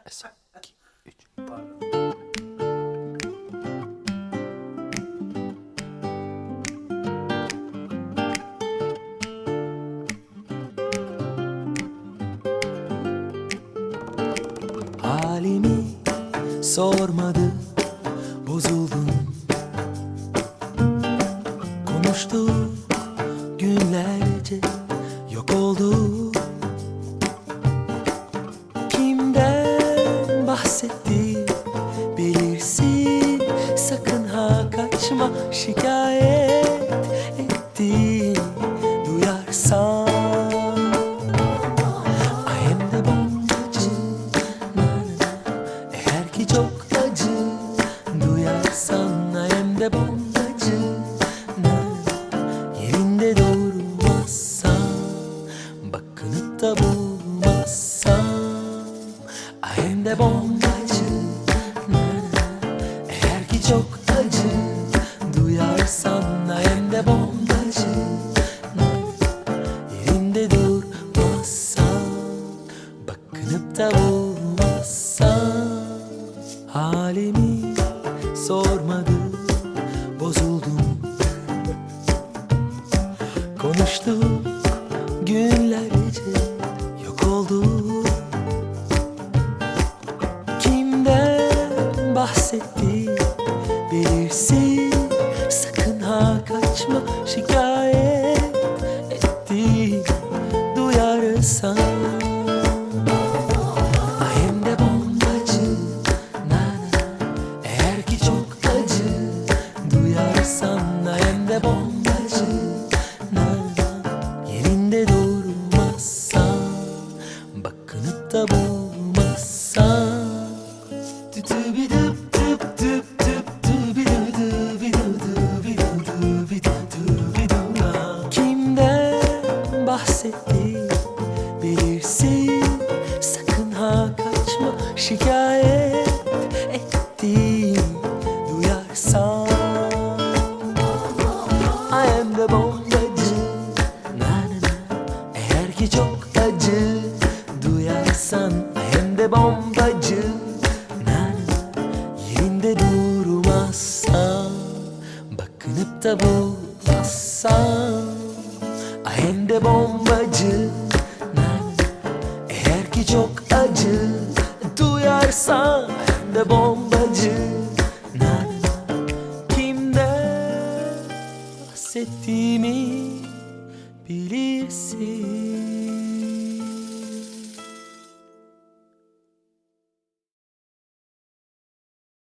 Mesela 2, 3. Halimi sormadı, bozuldum. Konuştuk günlerce, yok oldu. Kimden bahsetti bilirsin, sakın ha kaçma, şikayet etti duyarsan. I am the bombacı, eğer ki çok acı duyarsan. I am the bombacı, yerinde durmazsan, bakınıp da bulmazsan. I am the bombacı, eğer ki çok acı duyarsan. I am the bombacı, yerinde durmazsan, bakınıp da bulmazsan. Halimi sormadı, bozuldum. Konuştuk günlerce, yok oldu. Kimden bahsetti bilirsin, sakın ha kaçma, şikayet etti duyarsan. I am the bombacı, eğer ki çok acı duyarsan. I am the bombacı, yerinde durmazsan, bakınıp da bulmazsan. Kimden bahsetti bilirsin, sakın ha kaçma, şikayet etti duyarsan. I am the bombacı, eğer ki çok acı duyarsan. I am the bombacı, yerinde durmazsan, bakınıp da bulmazsan. I am the bombacı, eğer ki çok acı duyarsan. I am the bombacı, kimden bahsettiğimi bilirsin.